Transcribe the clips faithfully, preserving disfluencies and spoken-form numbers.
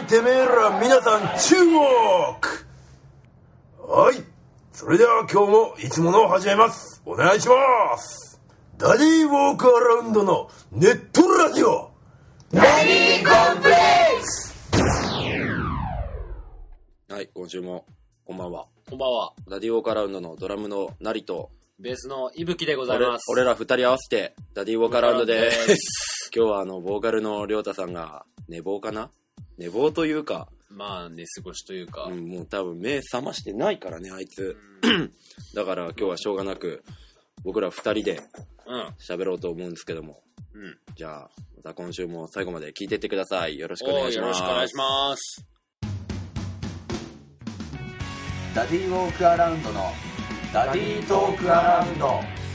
てめえら皆さん注目。はい、それでは今日もいつものを始めます。お願いします。ダディウォークアラウンドのネットラジオ、ダディコンプレックス。 はい、今週もこんばんは。 こんばんは。 ダディウォークアラウンドのドラムのナリとベースのいぶきでございます。 俺, 俺ら二人合わせてダディウォークアラウンドです。今日はあのボーカルのりょうたさんが寝坊かな寝坊というか、 まあ寝過ごしというか、 うん、もう多分目覚ましてないからねあいつ、うん、だから今日はしょうがなく僕ら二人で喋ろうと思うんですけども、うん、じゃあまた今週も最後まで聞いてってください。よろしくお願いします。 よろしくお願いします。 ダディウォークアラウンドのダディトークアラウンド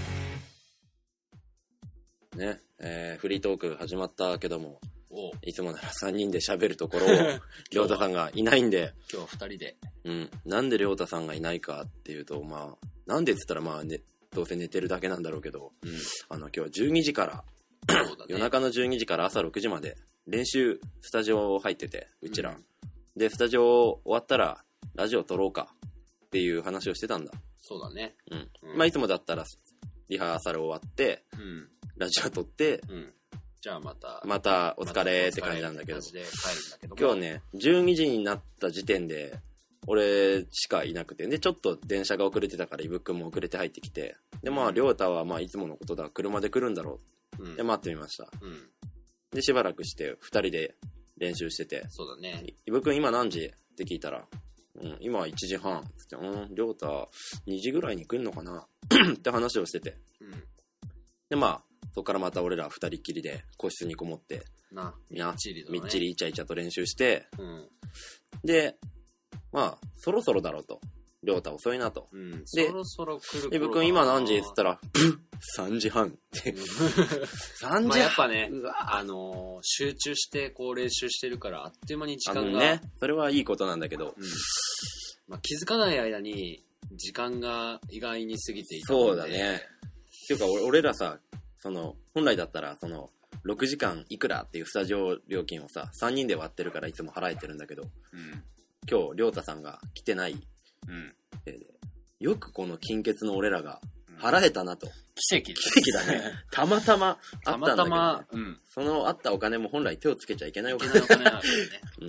ね、えー、フリートーク始まったけども、いつもならさんにんで喋るところをりょうたさんがいないんで今日ふたりで、 うん、なんでりょうたさんがいないかっていうと、まあなんでっつったらまあ、ね、どうせ寝てるだけなんだろうけど、うん、あの今日はじゅうにじからそうだ、ね、夜中のじゅうにじから朝ろくじまで練習スタジオ入っててうちら、うん、でスタジオ終わったらラジオ撮ろうかっていう話をしてたんだ。 そうだね、 うんうん、まあいつもだったらリハーサル終わって、うん、ラジオ撮って、うん、 じゃあまたまたお疲れって感じなんだけど、今日ねじゅうにじになった時点で俺しかいなくて、でちょっと電車が遅れてたからイブくんも遅れて入ってきて、でまありょうたはまあいつものことだ車で来るんだろう、うん、で待ってみました、うん、でしばらくしてふたりで練習してて、 そうだね、 イブくん今何時って聞いたら、うん、今はいちじはんつって、うん、りょうたにじぐらいに来んのかなって話をしてて、うん、でまあそこからまた俺ら二人っきりで個室にこもってなみっちりと、 ね、みっちりイチャイチャと練習して、うん、でまあそろそろだろうと、りょうた遅いなと、うん、でそろそろ来るイブくん今何時っつったらブッさんじはんってさんじはん、 まあ、やっぱねあのー、集中してこう練習してるからあっという間に時間がね、それはいいことなんだけど、うんまあ、気づかない間に時間が意外に過ぎていたので、そうだねっていうか 俺, 俺らさその本来だったらそのろくじかんいくらっていうスタジオ料金をささんにんで割ってるからいつも払えてるんだけど、うん、今日りょうたさんが来てない、うん、でよくこの金欠の俺らが払えたなと、うん、 奇跡奇跡だねたまたまあったんだけど、ね、たまたま、 うん、 そのあったお金も本来手をつけちゃいけないお金なんだよねうん、うん、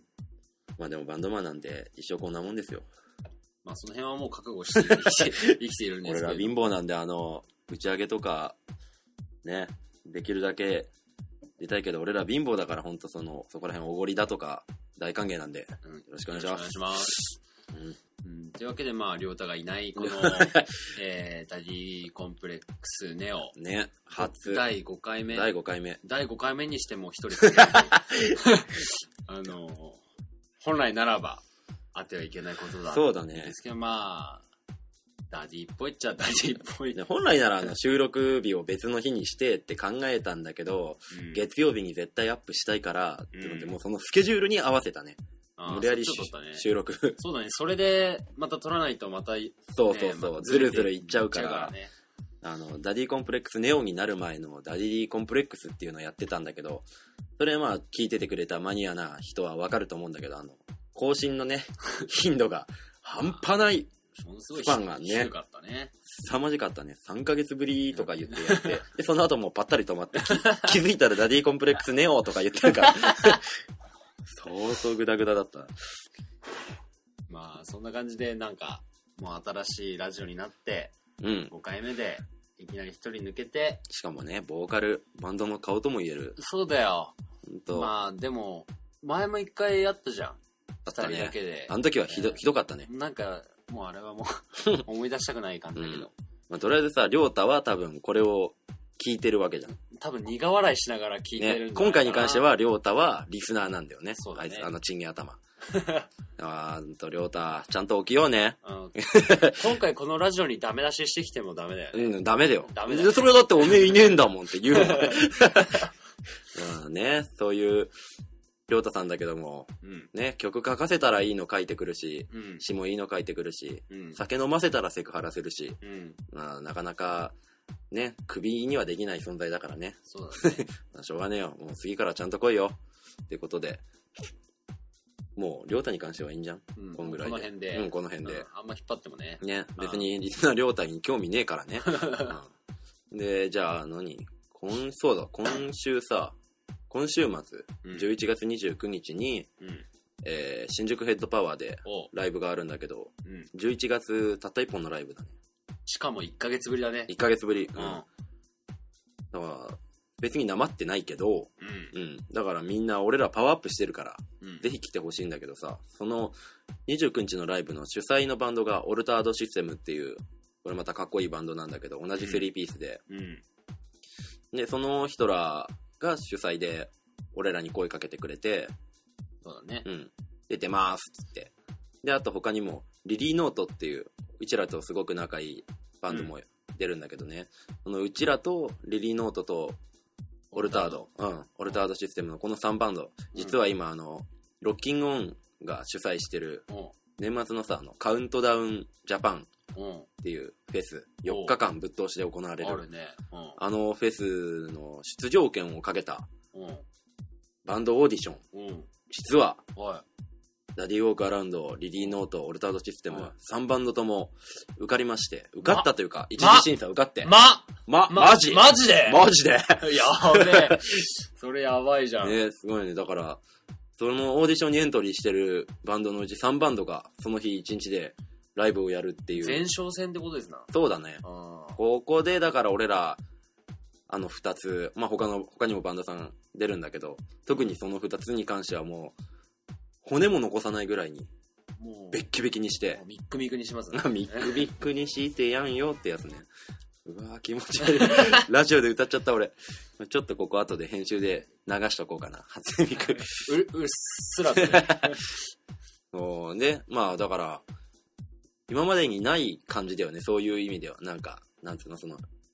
まあでもバンドマンなんて一生こんなもんですよ。 まあその辺はもう覚悟して生きて、生きているんですけど、 俺ら貧乏なんであの打ち上げとかねできるだけ出たいけど、俺ら貧乏だから本当そのそこら辺おごりだとか大歓迎なんで、うん、よろしくお願いします。 お願いします。うんうん、というわけでまありょうたがいないこの、えー、ダディコンプレックスネオね初だいごかいめだいごかいめだいごかいめにしても一人あの本来ならばあってはいけないことだそうだねですけど、まあダディっぽいっちゃダディっぽい。 本来ならあの収録日を別の日にしてって考えたんだけど、うん、月曜日に絶対アップしたいからってので、うん、もうそのスケジュールに合わせたね。無理やり、ね、収録そうだね。それでまた撮らないとまた、ね、 そうそうそう、ま、ずるずるいっちゃうから、ね、あのダディコンプレックスネオになる前のダディコンプレックスっていうのをやってたんだけど、それまあ聞いててくれたマニアな人はわかると思うんだけど、あの更新のね頻度が半端ないスパンがね、 低かったね。 凄まじかったね。さんかげつぶりとか言ってやって、でその後もうパッタリ止まって、気づいたらダディコンプレックスネオとか言ってるから相当グダグダだった。 まあそんな感じでなんかもう新しいラジオになって、うん、ごかいめでいきなりひとり抜けて、 しかもねボーカルバンドの顔とも言える。 そうだよ。まあでも前もいっかいやったじゃん。 ふたりだけで、 ね、 あの時はひど、ひどかったね。 なんかもうあれはもう思い出したくない感じだけど、うんまあ、とりあえずさりょうたは多分これを聞いてるわけじゃん。 多分苦笑いしながら聞いてるんじゃないかな、 ね、今回に関してはりょうたはリスナーなんだよね。 そうだね、 あいつあのチンゲ頭あーんとりょうたちゃんと起きようね、 うん、今回このラジオにダメ出ししてきてもダメだよね。 うんダメだよ。 ダメだよ。 それだっておめえいねえんだもんって言うのねまあねそういうりょうたさんだけども、うん、ね曲書かせたらいいの書いてくるし、うん、詩もいいの書いてくるし、うん、酒飲ませたらセクハラするし、うんまあ、なかなかねクビにはできない存在だからね。 そうだねしょうがねえよもう次からちゃんと来いよってことでもう亮太に関してはいいんじゃん、 うん、 こんぐらいでこの辺で、 うん、この辺で、 うん、あんま引っ張ってもねね、別にリスナー亮太に興味ねえからね、うん、でじゃあ何今そうだ今週さ今週末、うん、じゅういちがつにじゅうくにちに、うんえー、新宿ヘッドパワーでライブがあるんだけど、うん、じゅういちがつたったいっぽんのライブだね。 しかもいっかげつぶりだね。 いっかげつぶり、うん、だから別になまってないけど、うんうん、だからみんな俺らパワーアップしてるから、うん、ぜひ来てほしいんだけどさ、そのにじゅうくにちのライブの主催のバンドがオルタードシステムっていう、これまたかっこいいバンドなんだけど、同じスリーピースで、うんうん、でその人らが主催で俺らに声かけてくれて、 そうだね、 うん、で出ますっつって、であと他にもリリーノートっていううちらとすごく仲いいバンドも出るんだけどね、うん、そのうちらとリリーノートとオルタード、うん、オルタードシステムのこのさんバンド、実は今あのロッキングオンが主催してる年末のさあのカウントダウンジャパンっていうフェス、よっかかんぶっ通しで行われる、あるね、うん、あのフェスの出場権をかけたバンドオーディション、うん、実はダディウォークアラウンド、リリーノート、オルタードシステム、さんバンドとも受かりまして、受かったというか、一次審査受かって。 ま、 ま、マジマジでマジでやべえ。それやばいじゃん。 ね、すごいね。だから、そのオーディションにエントリーしてるバンドのうちさんバンドが、その日いちにちでライブをやるっていう。 前哨戦ってことですな。 そうだね。ここで、だから俺ら、あのふたつ、まあ、他の、他にもバンドさん出るんだけど、特にそのふたつに関してはもう、骨も残さないぐらいにもうベッキベキにしてミックミックにしますねミックミックにしてやんよってやつね。うわー気持ち悪いラジオで歌っちゃった俺。ちょっとここ後で編集で流しとこうかな。初ミクう, うっすらとねそうでまあだから今までにない感じだよね、そういう意味では。なんかなんつうのそのん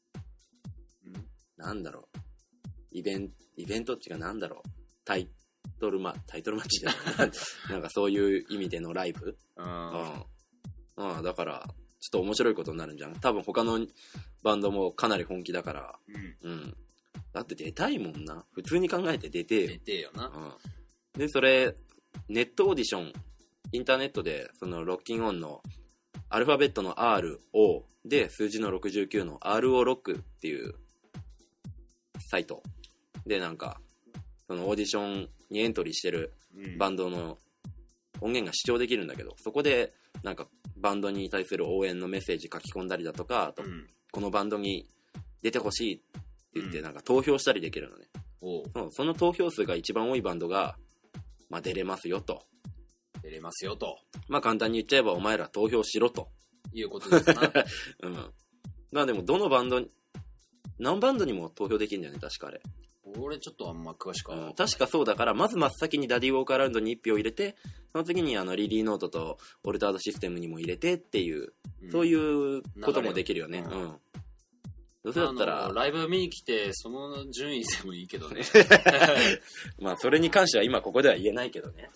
なんだろうイベンイベントっていうかなんだろうタイタイトルマタイトルマッチじゃないなんかそういう意味でのライブ、うん、うん、だからちょっと面白いことになるんじゃん。多分他のバンドもかなり本気だから、うん、うん、だって出たいもんな。普通に考えて出てよ。 出てよな、 うん、でそれネットオーディションインターネットでそのロッキンオンのアルファベットの アールオー で数字のろくじゅうきゅうの アールオー ロックっていうサイトでなんかそのオーディションにエントリーしてるバンドの音源が視聴できるんだけど、そこでなんかバンドに対する応援のメッセージ書き込んだりだとか、あとこのバンドに出てほしいって言ってなんか投票したりできるのね、うん、その投票数が一番多いバンドが、まあ、出れますよと出れますよとまあ簡単に言っちゃえばお前ら投票しろということですなうんまあでもどのバンドに何バンドにも投票できるんだよね確かあれ。 俺ちょっとあんま詳しくは、 うん、確かそうだからまず真っ先にダディウォークアラウンドにいち票入れて、その次にあのリリーノートとオルタードシステムにも入れてっていう、うん、そういうこともできるよね。うん、うん、どうせだったらライブ見に来てその順位でもいいけどねまあそれに関しては今ここでは言えないけどね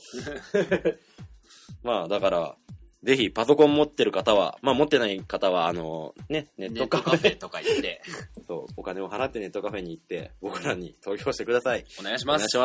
まあだからぜひパソコン持ってる方は、まあ持ってない方はあのねネットカフェとか行ってそうお金を払ってネットカフェに行って僕らに投票してください。 お願いします。 お願いします。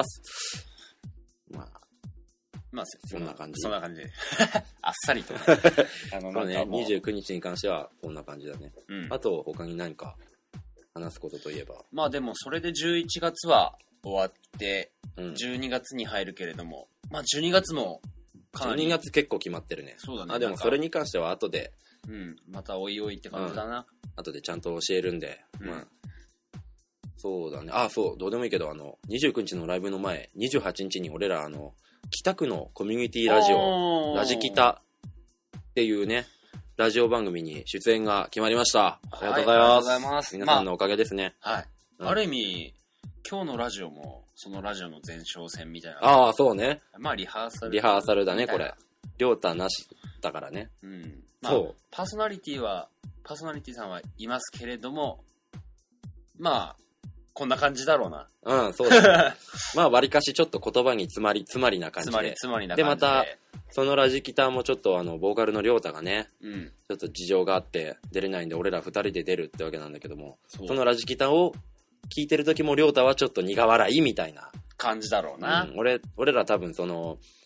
まあまあそんな感じ。 そんな感じであっさりとあのそうねにじゅうくにちに関してはこんな感じだね。うん、あと他に何か話すことといえば。 まあでもそれでじゅういちがつは終わってじゅうにがつに入るけれども、うん、まあじゅうにがつもじゅうにがつ結構決まってるね。 そうだね。 あでもそれに関しては後で、 うん、またおいおいって感じだな。うん、 後でちゃんと教えるんで、うん、まあそうだね。あそうどうでもいいけどあのにじゅうくにちのライブの前にじゅうはちにちに俺らあの北区のコミュニティラジオラジキタっていうねラジオ番組に出演が決まりました。ありがとうございます。はい、ありがとうございます。皆さんのおかげですね。 まあ、はい、うん。ある意味今日のラジオもそのラジオの前哨戦みたいな。 ああそうね。 まあリハーサル。 リハーサルだねこれ。りょうたなしだからね。 うん。まあ、そうパーソナリティはパーソナリティさんはいますけれども、まあこんな感じだろうな。 うんそうだ、ね。まあ割かしちょっと言葉に詰まり詰まりな感じで。 詰まり詰まりな感じで。でまたそのラジキターもちょっとあのボーカルのりょうたがね、うん、ちょっと事情があって出れないんで俺らふたりで出るってわけなんだけども、そ, そのラジキターを聞いてる時もりょうたはちょっと苦笑いみたいな感じだろうな、 うん、俺俺ら多分その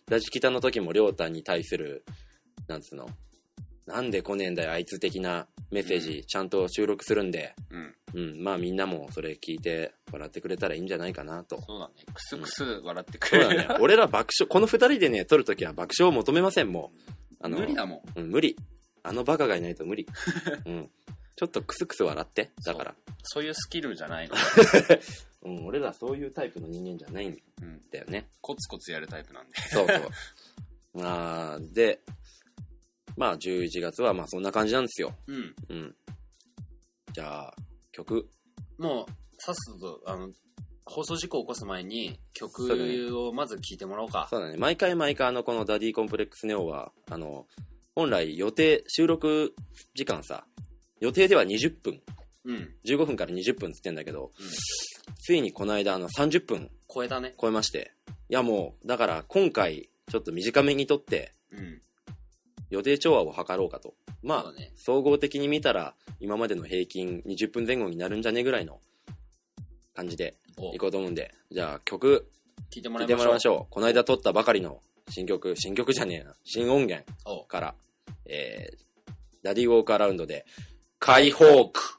ラジキタの時もりょうたに対するなんつうの、なんで来ねえんだよあいつ的なメッセージちゃんと収録するんで、うん、うん、まあみんなもそれ聞いて笑ってくれたらいいんじゃないかなと。 そうだね、クスクス笑ってくれる、 うん、そうだね、俺ら爆笑、この二人でね撮るときは爆笑を求めません。もうあの無理だもん、 うん、無理、あのバカがいないと無理、うん、ちょっとクスクス笑って、だからそう、そういうスキルじゃないの、 うん、俺らそういうタイプの人間じゃないんだよね、うん、 コツコツやるタイプなんでそうそうまあでまあじゅういちがつはまあそんな感じなんですよ。うん。うん。じゃあ曲。 もうさっさとあの放送事故を起こす前に曲をまず聴いてもらおうか。 そうだね。毎回毎回あのこのダディコンプレックスネオはあの本来予定収録時間さ予定ではにじゅっぷん。うん。じゅうごふんからにじゅっぷんつってんだけど、うん、ついにこの間あのさんじゅっぷん超えたね。 超えまして。いやもうだから今回ちょっと短めに撮って。うん。予定調和を図ろうかと。まあ、ね、総合的に見たら今までの平均にじゅっぷんぜん後になるんじゃねぐらいの感じでいこうと思うんで、じゃあ曲聴いてもらいましょう。聴いてもらいましょう。この間撮ったばかりの新曲、新曲じゃねえな、新音源から、えー、ダディウォークアラウンドで解放区。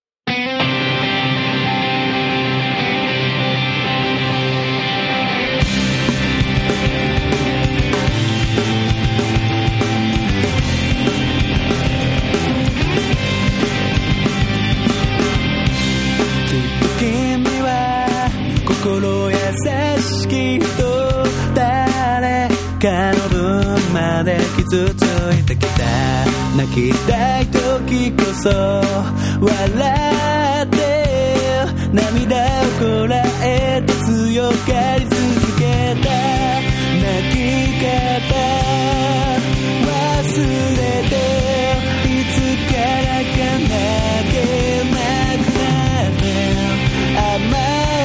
心優しき人、誰かの分まで傷ついてきた。泣きたい時こそ笑って涙をこらえて強がり続けた。泣き方忘れていつからか泣けなくなって甘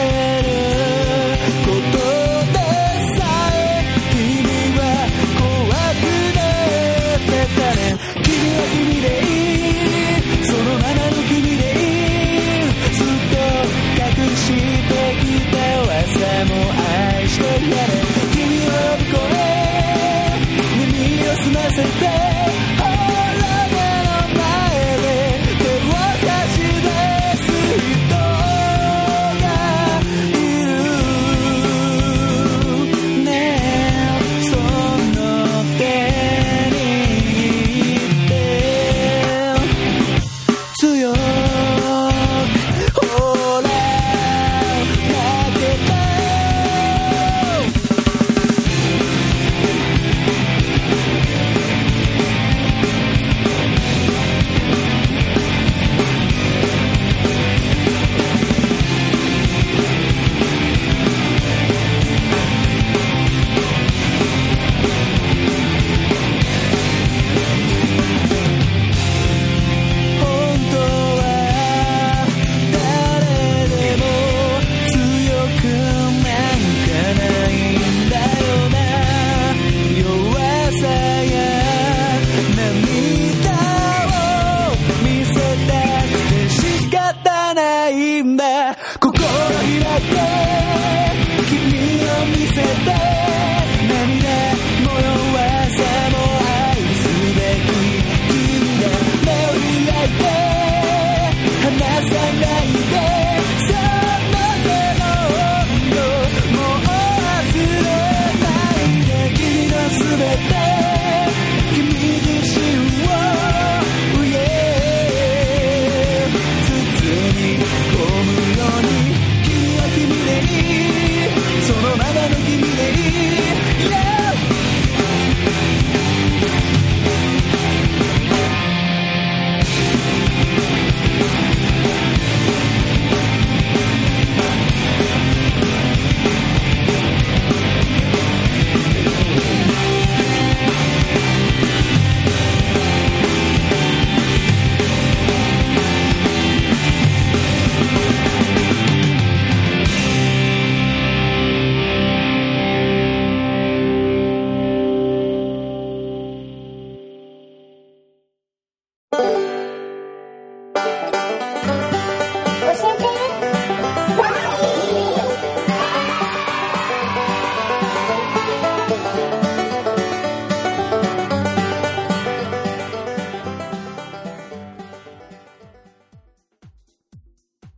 君でいい、そのままの君でいい、ずっと隠してきた噂も愛してやれ。君を呼ぶ声、耳を澄ませてほら目の前で手を差し出す人がいるね。その手本当は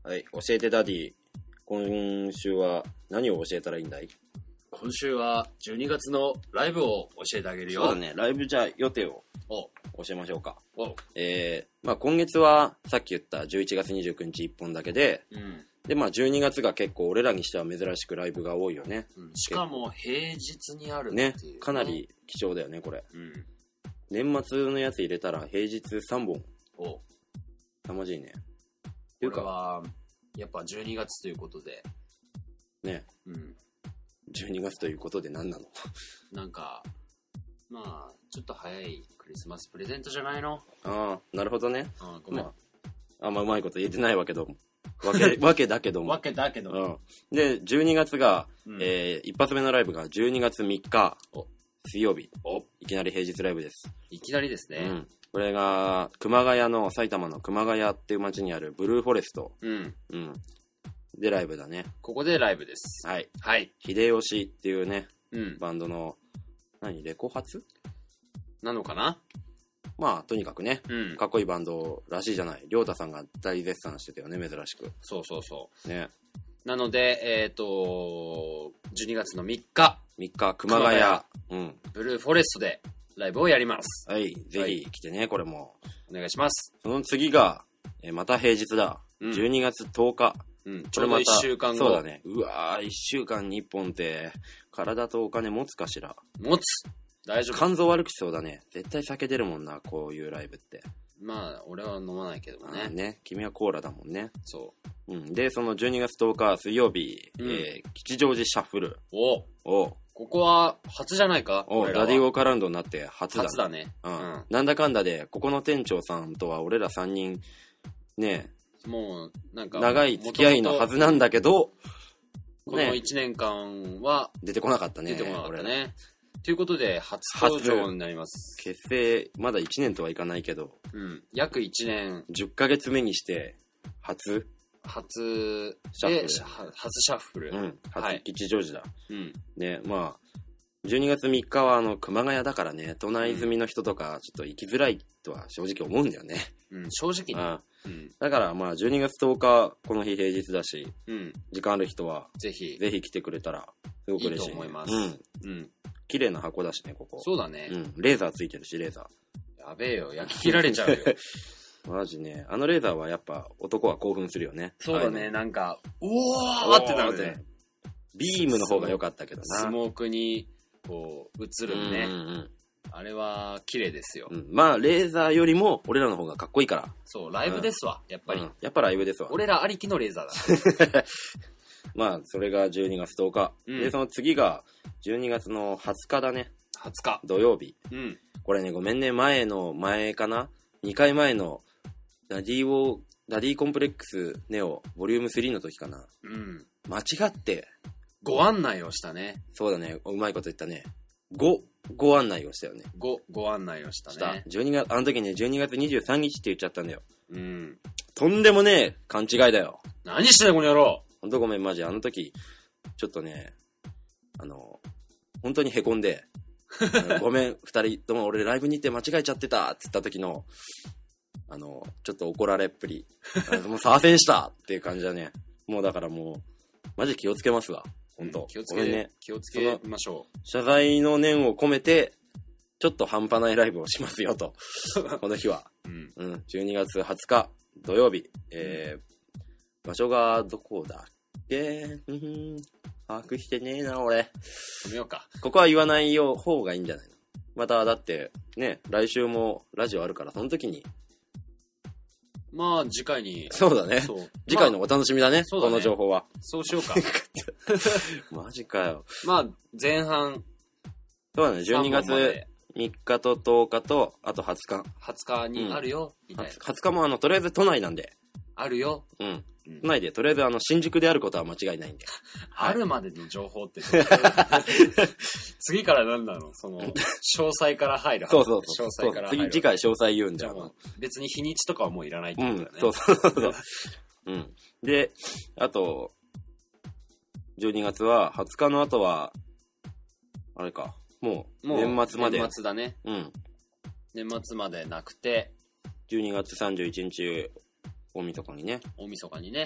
はい、教えてダディ。今週は何を教えたらいいんだい？ 今週はじゅうにがつのライブを教えてあげるよ。 そうだね、ライブじゃあ予定をお教えましょうか。 おえー、まあ今月はさっき言ったじゅういちがつにじゅうくにちいっぽんだけで、 うん、 でまあじゅうにがつが結構俺らにしては珍しくライブが多いよね。 うん、しかも平日にあるっていうね、かなり貴重だよねこれ。 うん、 年末のやつ入れたら平日さんぼん。 おたまじいね。 っていうかはやっぱじゅうにがつということでね、 うん、 じゅうにがつということで何なの？ なんかまあちょっと早いクリスマスプレゼントじゃないの？ ああ、なるほどね。 あごめん、 まあ、あんまうまいこと言えてないわけどもわけわけだけどもわけだけども、 うん、でじゅうにがつが、 うん、 えー、一発目のライブがじゅうにがつみっかお水曜日。 おいきなり平日ライブです。 いきなりですね、 うん、これが熊谷の埼玉の熊谷っていう町にあるブルーフォレスト、 うんうん、でライブだね。 ここでライブです。 はいはい。 秀吉っていうね、 うん、 バンドの何レコ発なのかな。 まあとにかくね、 うん、 かっこいいバンドらしいじゃない。亮太さんが大絶賛してたよね、珍しく。 そうそうそうね。 なのでえっ、ー、とじゅうにがつのみっかみっか熊谷、 熊谷、うん、 ブルーフォレストでライブをやります。 はい、ぜひ来てね、これもお願いします。 その次が、えー、また平日だ、うん、じゅうにがつとおか、 うん、ちょうどいっしゅうかんご。 そうだね。うわー、いっしゅうかんにいっぽんって体とお金持つかしら。 持つ。大丈夫。 肝臓悪くしそうだね。絶対酒出るもんな、こういうライブって。 まあ俺は飲まないけどもね。 ね、君はコーラだもんね。 そう。 うん、でそのじゅうにがつとおか水曜日、うん、えー、吉祥寺シャッフル。 おおここは初じゃないか。 おダディウォークアラウンドになって初だね。 初だね。 うん。うん、なんだかんだでここの店長さんとは俺らさんにんね。 もうなんか長い付き合いのはずなんだけど、 このいちねんかんは出てこなかったね。 出てこなかったね。ということで初登場になります。 結成まだいちねんとはいかないけど、 うん、約いちねんじゅっかげつめにして初初シャッフル、 初シャッフル、 うん、初吉祥寺だ、 はい、うん、 ね、まあじゅうにがつみっかはあの熊谷だからね、都内住みの人とかちょっと行きづらいとは正直思うんだよね。 うん、正直に。 ああ、うん、だからまあじゅうにがつとおかこの日平日だし、 うん、 時間ある人はぜひぜひ来てくれたらすごく嬉しい、ね。 いいと思います。 うん、 うん、 綺麗な箱だしねここ。 そうだね。 うん、レーザーついてるしレーザー。やべえよ、焼き切られちゃうよ。 マジね、あのレーザーはやっぱ男は興奮するよね。 そうだね、なんかうおーってなるね。 ビームの方が良かったけどな。 スモークにこう映るね、うんうんうん、あれは綺麗ですよ、 うん、まあレーザーよりも俺らの方がかっこいいから。 そうライブですわ、うん、やっぱり、 うん、やっぱライブですわ。 俺らありきのレーザーだ。 まあそれがじゅうにがつとおか、うん、でその次がじゅうにがつのはつかだね。 はつか土曜日、 うん、 これねごめんね、前の前かなにかいまえのダディをダディコンプレックスネオボリュームスリーの時かな、 うん、 間違ってご案内をしたね。 そうだね、うまいこと言ったね。ご、ご案内をしたよね。 ご、ご案内をしたね。 した。じゅうにがつ、あの時ね、じゅうにがつにじゅうさんにちって言っちゃったんだよ。 うん。 とんでもねえ勘違いだよ。 何してんのこの野郎。 ほんとごめん、マジ。あの時、ちょっとね、あの、本当に凹んで、ごめん、二人とも俺ライブに行って間違えちゃってたって言った時の、あの、ちょっと怒られっぷり。もう左遷したっていう感じだね。もうだからもう、マジ気をつけますわ。本当、うん、 気をつけ、ね、気をつけましょう。 謝罪の念を込めてちょっと半端ないライブをしますよとこの日は、うんうん、じゅうにがつはつか土曜日、えー、場所がどこだっけ、うん、把握してねえな俺。 止めようか。 ここは言わないよ方がいいんじゃないの。まただってね来週もラジオあるからその時に。 まあ次回に。 そうだね。そう次回のお楽しみだね、まあ、この情報は。 そうしようか。 マジかよ。 まあ前半。 そうだね。じゅうにがつみっかととおかとあとはつか。 はつかにあるよ、うん、みたいな。 はつかもあのとりあえず都内なんで。 あるよ。 うん。都内でとりあえずあの新宿であることは間違いないんで。 あるまでの情報って次から何なのその詳細から入る。 そうそうそう。 詳細から入る。 次次回詳細言うんだよ。 別に日にちとかはもういらないってことだね。 うん、そうそうそう。うん。で、あとじゅうにがつははつかの後はあれか。もう年末まで。 年末だね。 うん。 年末までなくてじゅうにがつさんじゅういちにち大晦日にね。 大晦日にね。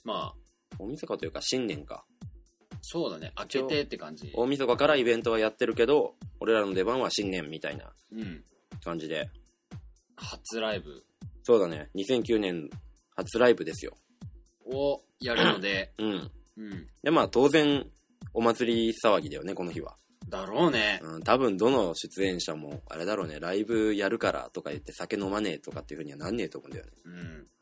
まあ。 大晦日というか新年か。 そうだね。明けてって感じ。 大晦日からイベントはやってるけど、俺らの出番は新年みたいな感じで。 うん、初ライブ。 そうだね。にせんきゅうねん初ライブですよ。 をやるので。 うん。うん。で、まあ当然、お祭り騒ぎだよね、この日は。 だろうね。 うん、多分どの出演者も、あれだろうね、ライブやるからとか言って酒飲まねえとかっていう風にはなんねえと思うんだよね。うん。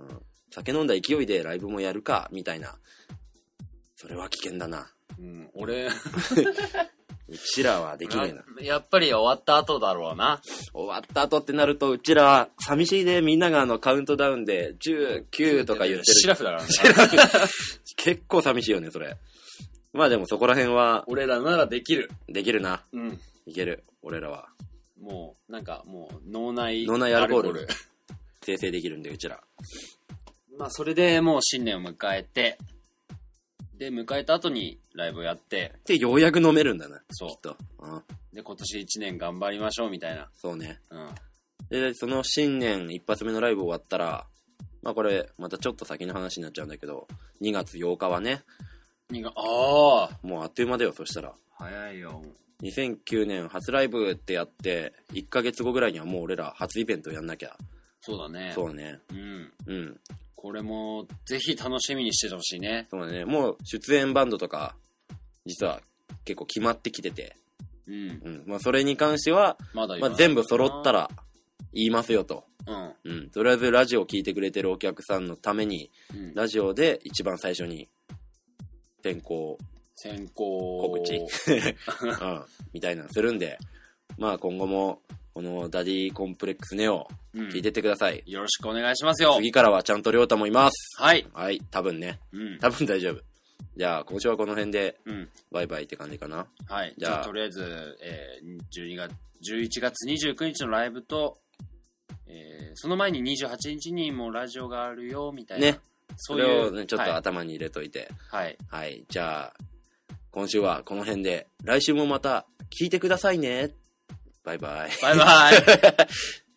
うん、酒飲んだ勢いでライブもやるか、みたいな。それは危険だな。 うん、俺。うちらはできねえな。 やっぱり終わった後だろうな。 終わった後ってなると、うちらは寂しいで、みんながあのカウントダウンでじゅう、きゅうとか言ってる。 シラフだからね。 結構寂しいよね、それ。まあでもそこら辺は。 俺らならできる。 できるな。 うん。 いける、俺らは。 もう、なんかもう、脳内脳内アルコール。生成できるんで、うちら。 まあそれでもう新年を迎えて、で、迎えた後にライブをやって。 で、ようやく飲めるんだな。 そう。 きっと。うん。 で、今年一年頑張りましょうみたいな。 そうね。 うん。 で、その新年一発目のライブ終わったら、まあこれ、またちょっと先の話になっちゃうんだけど、にがつようかはね。 にが、ああ。もうあっという間だよ、そしたら。 早いよ。 にせんきゅうねん初ライブってやって、いっかげつごぐらいにはもう俺ら初イベントやんなきゃ。 そうだね。 そうね。 うん。 うん。 これも、ぜひ楽しみにしててほしいね。 そうだね。もう出演バンドとか、実は結構決まってきてて。うん。うん。まあそれに関しては、まだまあ、全部揃ったら言いますよと。うん。うん。とりあえずラジオ聞いてくれてるお客さんのために、うん、ラジオで一番最初に、先行。 先行。 告知。うん。みたいなのするんで、まあ今後も、このダディコンプレックスネオ、聞いてってください、 うん。よろしくお願いしますよ。 次からはちゃんとりょうたもいます。 はい。 はい、多分ね。うん。多分大丈夫。じゃあ、今週はこの辺で、うん、バイバイって感じかな。 はい。じゃあ、とりあえず、えー、じゅうにがつ、じゅういちがつにじゅうくにちのライブと、えー、その前ににじゅうはちにちにもラジオがあるよ、みたいな。ね。 そういう。それをね、ちょっと頭に入れといて。 はい。 はい。じゃあ、今週はこの辺で、来週もまた聞いてくださいね。バイバイ。 バイバイ。